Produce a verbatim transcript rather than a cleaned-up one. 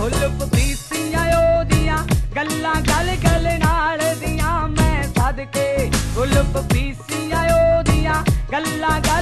ਹੁਲਫ ਪੀਸੀਆਂ ਉਹਦੀਆਂ ਗੱਲਾਂ ਗਲ ਗਲ ਨਾਲ ਦੀਆਂ ਮੈਂ ਸਦਕੇ ਹੁਲਫ ਪੀਸੀਆਂ ਉਹਦੀਆਂ ਗੱਲਾਂ